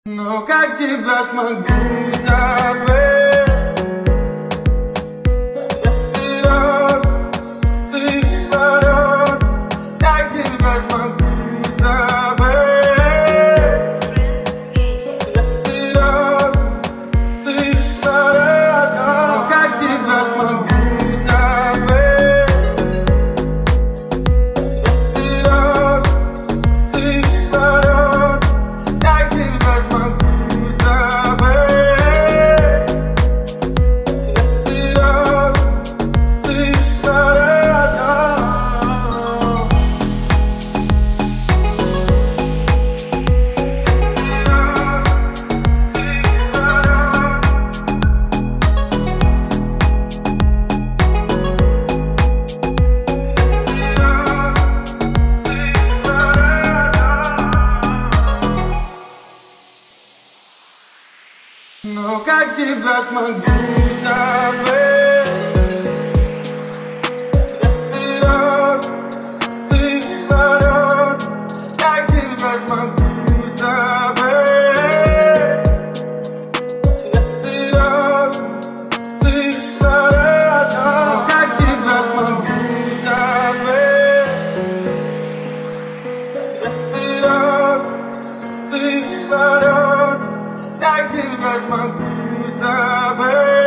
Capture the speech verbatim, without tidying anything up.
Ну как тебя смогу забыть, если рот стыд ворот, как тебя смогу забыть, если рот стыд ворот, ну как тебя смогу забыть, если рот стыд ворот, как тебя смогу Ну как тебя смогу забыть, если рот стыд ворот, как тебя смогу забыть, если рот стыд ворот, ну как тебя смогу забыть, если рот стыд ворот, как тебя смогу забыть.